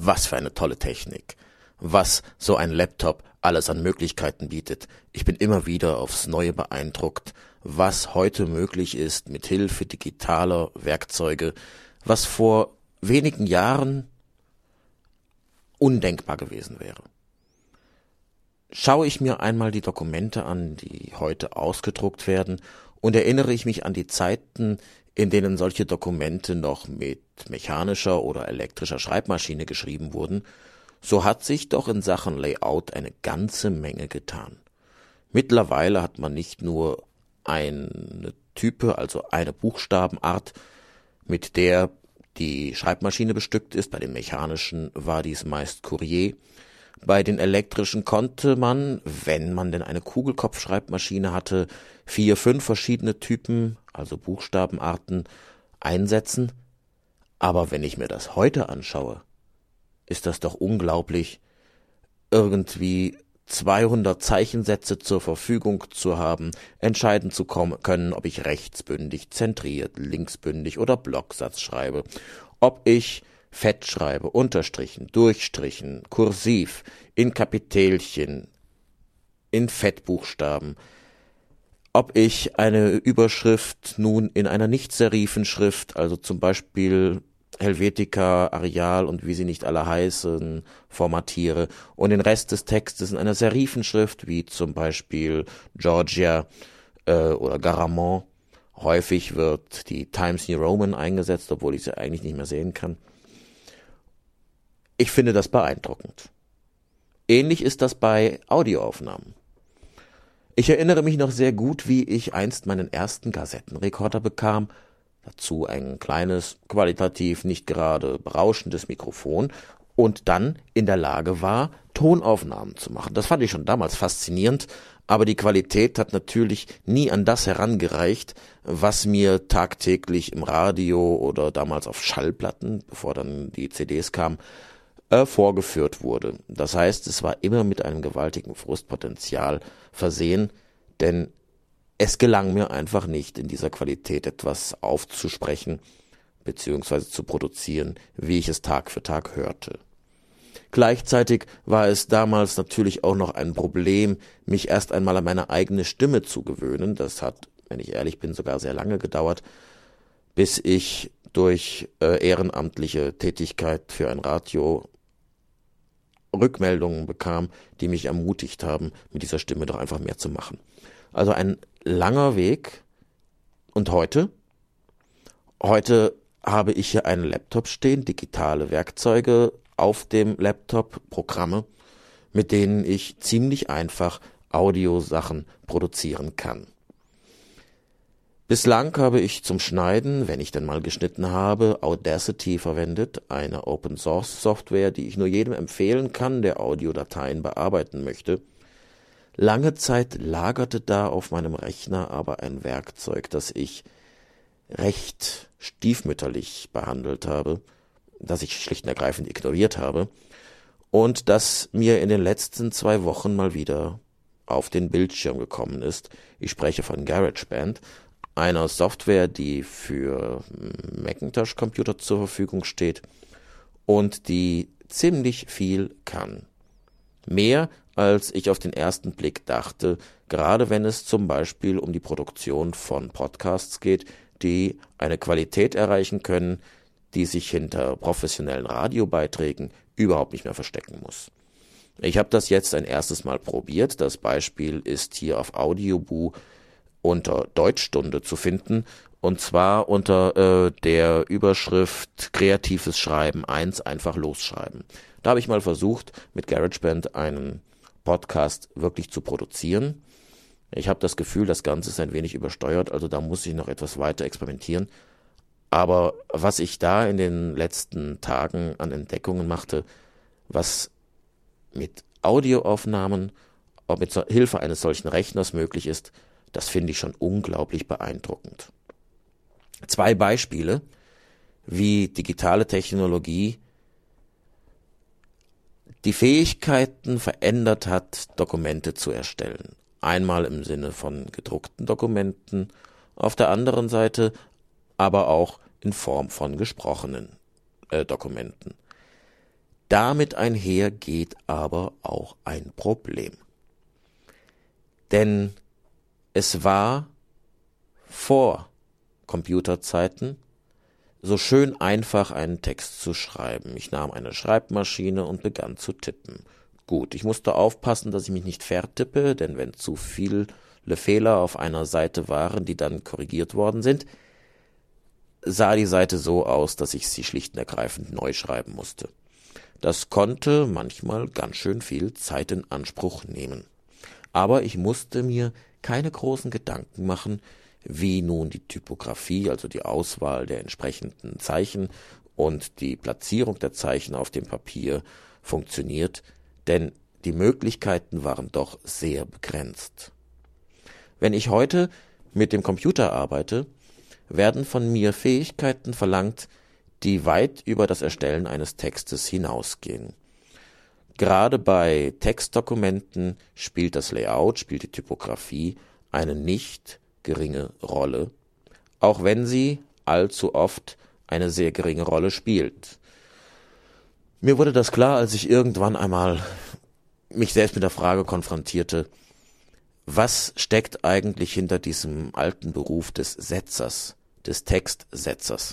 Was für eine tolle Technik. Was so ein Laptop alles an Möglichkeiten bietet. Ich bin immer wieder aufs Neue beeindruckt, was heute möglich ist mit Hilfe digitaler Werkzeuge, was vor wenigen Jahren undenkbar gewesen wäre. Schaue ich mir einmal die Dokumente an, die heute ausgedruckt werden, und erinnere ich mich an die Zeiten, in denen solche Dokumente noch mit mechanischer oder elektrischer Schreibmaschine geschrieben wurden, so hat sich doch in Sachen Layout eine ganze Menge getan. Mittlerweile hat man nicht nur eine Type, also eine Buchstabenart, mit der die Schreibmaschine bestückt ist. Bei den mechanischen war dies meist Courier. Bei den elektrischen konnte man, wenn man denn eine Kugelkopfschreibmaschine hatte, 4, 5 verschiedene Typen, also Buchstabenarten, einsetzen. Aber wenn ich mir das heute anschaue, ist das doch unglaublich, irgendwie 200 Zeichensätze zur Verfügung zu haben, entscheiden zu können, ob ich rechtsbündig, zentriert, linksbündig oder Blocksatz schreibe, ob ich fett schreibe, Unterstrichen, Durchstrichen, kursiv, in Kapitelchen, in Fettbuchstaben, ob ich eine Überschrift nun in einer Nicht-Serifenschrift, also zum Beispiel Helvetica, Arial und wie sie nicht alle heißen, formatiere und den Rest des Textes in einer Serifenschrift, wie zum Beispiel Georgia oder Garamond. Häufig wird die Times New Roman eingesetzt, obwohl ich sie eigentlich nicht mehr sehen kann. Ich finde das beeindruckend. Ähnlich ist das bei Audioaufnahmen. Ich erinnere mich noch sehr gut, wie ich einst meinen ersten Kassettenrekorder bekam, dazu ein kleines, qualitativ nicht gerade berauschendes Mikrofon und dann in der Lage war, Tonaufnahmen zu machen. Das fand ich schon damals faszinierend, aber die Qualität hat natürlich nie an das herangereicht, was mir tagtäglich im Radio oder damals auf Schallplatten, bevor dann die CDs kamen, vorgeführt wurde. Das heißt, es war immer mit einem gewaltigen Frustpotenzial versehen, denn es gelang mir einfach nicht, in dieser Qualität etwas aufzusprechen bzw. zu produzieren, wie ich es Tag für Tag hörte. Gleichzeitig war es damals natürlich auch noch ein Problem, mich erst einmal an meine eigene Stimme zu gewöhnen. Das hat, wenn ich ehrlich bin, sogar sehr lange gedauert, bis ich durch ehrenamtliche Tätigkeit für ein Radio Rückmeldungen bekam, die mich ermutigt haben, mit dieser Stimme doch einfach mehr zu machen. Also ein langer Weg. Und heute? Heute habe ich hier einen Laptop stehen, digitale Werkzeuge auf dem Laptop, Programme, mit denen ich ziemlich einfach Audiosachen produzieren kann. Bislang habe ich zum Schneiden, wenn ich denn mal geschnitten habe, Audacity verwendet, eine Open-Source-Software, die ich nur jedem empfehlen kann, der Audiodateien bearbeiten möchte. Lange Zeit lagerte da auf meinem Rechner aber ein Werkzeug, das ich recht stiefmütterlich behandelt habe, das ich schlicht und ergreifend ignoriert habe und das mir in den letzten 2 Wochen mal wieder auf den Bildschirm gekommen ist. Ich spreche von GarageBand, einer Software, die für Macintosh-Computer zur Verfügung steht und die ziemlich viel kann. Mehr, als ich auf den ersten Blick dachte, gerade wenn es zum Beispiel um die Produktion von Podcasts geht, die eine Qualität erreichen können, die sich hinter professionellen Radiobeiträgen überhaupt nicht mehr verstecken muss. Ich habe das jetzt ein erstes Mal probiert. Das Beispiel ist hier auf Audioboo unter Deutschstunde zu finden, und zwar unter der Überschrift Kreatives Schreiben 1, einfach losschreiben. Da habe ich mal versucht, mit GarageBand einen Podcast wirklich zu produzieren. Ich habe das Gefühl, das Ganze ist ein wenig übersteuert, also da muss ich noch etwas weiter experimentieren. Aber was ich da in den letzten Tagen an Entdeckungen machte, was mit Audioaufnahmen, auch mit Hilfe eines solchen Rechners möglich ist, das finde ich schon unglaublich beeindruckend. 2 Beispiele, wie digitale Technologie die Fähigkeiten verändert hat, Dokumente zu erstellen. Einmal im Sinne von gedruckten Dokumenten, auf der anderen Seite aber auch in Form von gesprochenen Dokumenten. Damit einher geht aber auch ein Problem. Denn es war vor Computerzeiten so schön einfach, einen Text zu schreiben. Ich nahm eine Schreibmaschine und begann zu tippen. Gut, ich musste aufpassen, dass ich mich nicht vertippe, denn wenn zu viele Fehler auf einer Seite waren, die dann korrigiert worden sind, sah die Seite so aus, dass ich sie schlicht und ergreifend neu schreiben musste. Das konnte manchmal ganz schön viel Zeit in Anspruch nehmen. Aber ich musste mir keine großen Gedanken machen, wie nun die Typografie, also die Auswahl der entsprechenden Zeichen und die Platzierung der Zeichen auf dem Papier funktioniert, denn die Möglichkeiten waren doch sehr begrenzt. Wenn ich heute mit dem Computer arbeite, werden von mir Fähigkeiten verlangt, die weit über das Erstellen eines Textes hinausgehen. Gerade bei Textdokumenten spielt das Layout, spielt die Typografie eine nicht geringe Rolle, auch wenn sie allzu oft eine sehr geringe Rolle spielt. Mir wurde das klar, als ich irgendwann einmal mich selbst mit der Frage konfrontierte, was steckt eigentlich hinter diesem alten Beruf des Setzers, des Textsetzers?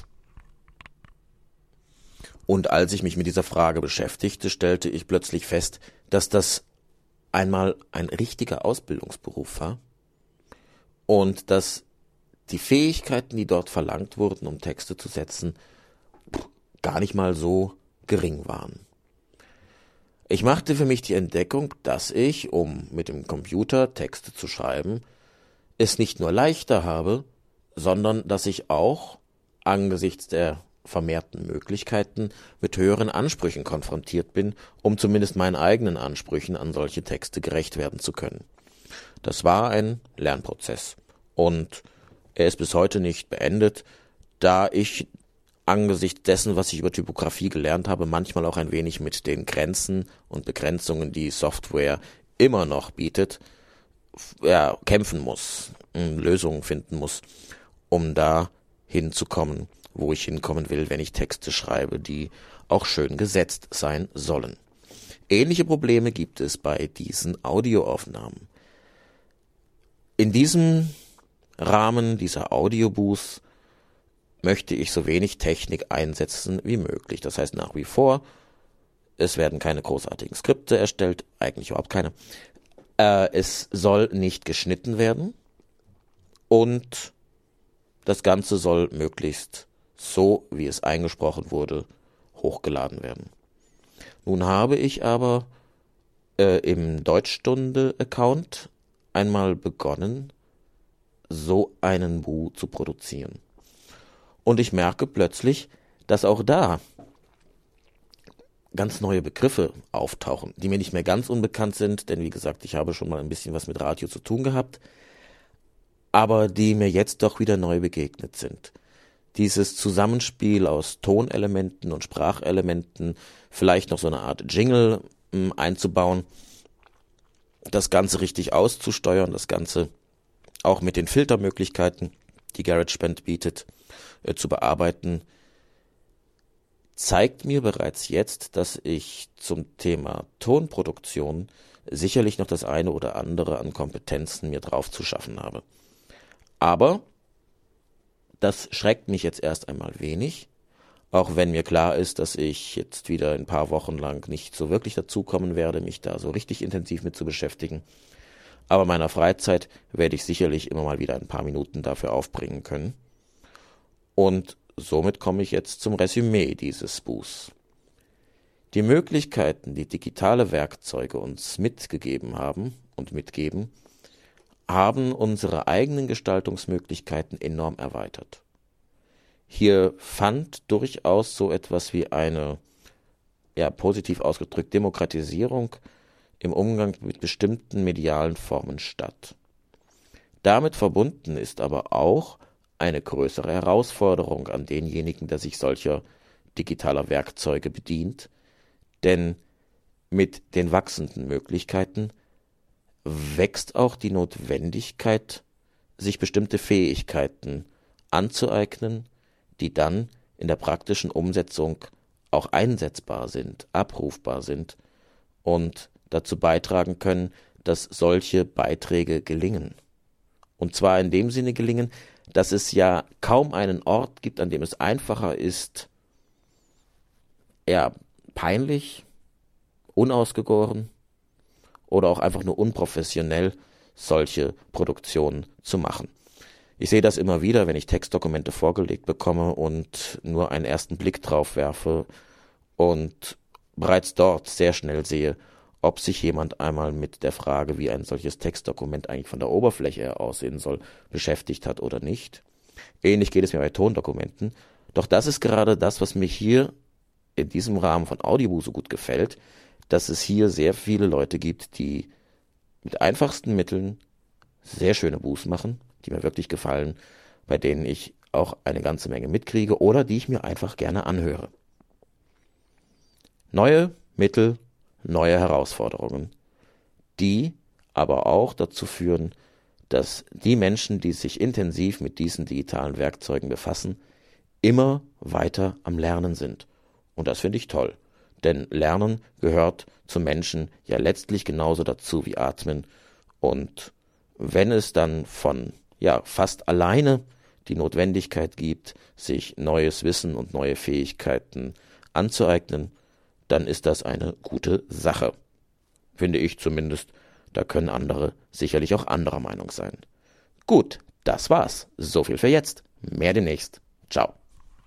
Und als ich mich mit dieser Frage beschäftigte, stellte ich plötzlich fest, dass das einmal ein richtiger Ausbildungsberuf war und dass die Fähigkeiten, die dort verlangt wurden, um Texte zu setzen, gar nicht mal so gering waren. Ich machte für mich die Entdeckung, dass ich, um mit dem Computer Texte zu schreiben, es nicht nur leichter habe, sondern dass ich auch angesichts der vermehrten Möglichkeiten mit höheren Ansprüchen konfrontiert bin, um zumindest meinen eigenen Ansprüchen an solche Texte gerecht werden zu können. Das war ein Lernprozess und er ist bis heute nicht beendet, da ich angesichts dessen, was ich über Typografie gelernt habe, manchmal auch ein wenig mit den Grenzen und Begrenzungen, die Software immer noch bietet, kämpfen muss, Lösungen finden muss, um da hinzukommen, wo ich hinkommen will, wenn ich Texte schreibe, die auch schön gesetzt sein sollen. Ähnliche Probleme gibt es bei diesen Audioaufnahmen. In diesem Rahmen dieser Audiobooth möchte ich so wenig Technik einsetzen wie möglich. Das heißt nach wie vor, es werden keine großartigen Skripte erstellt, eigentlich überhaupt keine. Es soll nicht geschnitten werden und das Ganze soll möglichst so, wie es eingesprochen wurde, hochgeladen werden. Nun habe ich aber im Deutschstunde-Account einmal begonnen, so einen Bu zu produzieren. Und ich merke plötzlich, dass auch da ganz neue Begriffe auftauchen, die mir nicht mehr ganz unbekannt sind, denn wie gesagt, ich habe schon mal ein bisschen was mit Radio zu tun gehabt, aber die mir jetzt doch wieder neu begegnet sind. Dieses Zusammenspiel aus Tonelementen und Sprachelementen, vielleicht noch so eine Art Jingle einzubauen, das Ganze richtig auszusteuern, das Ganze auch mit den Filtermöglichkeiten, die GarageBand bietet, zu bearbeiten, zeigt mir bereits jetzt, dass ich zum Thema Tonproduktion sicherlich noch das eine oder andere an Kompetenzen mir drauf zu schaffen habe. Aber das schreckt mich jetzt erst einmal wenig, auch wenn mir klar ist, dass ich jetzt wieder ein paar Wochen lang nicht so wirklich dazu kommen werde, mich da so richtig intensiv mit zu beschäftigen. Aber in meiner Freizeit werde ich sicherlich immer mal wieder ein paar Minuten dafür aufbringen können. Und somit komme ich jetzt zum Resümee dieses Buchs. Die Möglichkeiten, die digitale Werkzeuge uns mitgegeben haben und mitgeben, haben unsere eigenen Gestaltungsmöglichkeiten enorm erweitert. Hier fand durchaus so etwas wie eine, positiv ausgedrückt, Demokratisierung im Umgang mit bestimmten medialen Formen statt. Damit verbunden ist aber auch eine größere Herausforderung an denjenigen, der sich solcher digitaler Werkzeuge bedient, denn mit den wachsenden Möglichkeiten wächst auch die Notwendigkeit, sich bestimmte Fähigkeiten anzueignen, die dann in der praktischen Umsetzung auch einsetzbar sind, abrufbar sind und dazu beitragen können, dass solche Beiträge gelingen. Und zwar in dem Sinne gelingen, dass es ja kaum einen Ort gibt, an dem es einfacher ist, eher peinlich, unausgegoren oder auch einfach nur unprofessionell solche Produktionen zu machen. Ich sehe das immer wieder, wenn ich Textdokumente vorgelegt bekomme und nur einen ersten Blick drauf werfe und bereits dort sehr schnell sehe, ob sich jemand einmal mit der Frage, wie ein solches Textdokument eigentlich von der Oberfläche her aussehen soll, beschäftigt hat oder nicht. Ähnlich geht es mir bei Tondokumenten. Doch das ist gerade das, was mir hier in diesem Rahmen von Audioboo so gut gefällt, dass es hier sehr viele Leute gibt, die mit einfachsten Mitteln sehr schöne Boos machen, die mir wirklich gefallen, bei denen ich auch eine ganze Menge mitkriege oder die ich mir einfach gerne anhöre. Neue Mittel, neue Herausforderungen, die aber auch dazu führen, dass die Menschen, die sich intensiv mit diesen digitalen Werkzeugen befassen, immer weiter am Lernen sind. Und das finde ich toll, denn Lernen gehört zum Menschen ja letztlich genauso dazu wie Atmen. Und wenn es dann von fast alleine die Notwendigkeit gibt, sich neues Wissen und neue Fähigkeiten anzueignen, dann ist das eine gute Sache. Finde ich zumindest, da können andere sicherlich auch anderer Meinung sein. Gut, das war's. So viel für jetzt. Mehr demnächst. Ciao.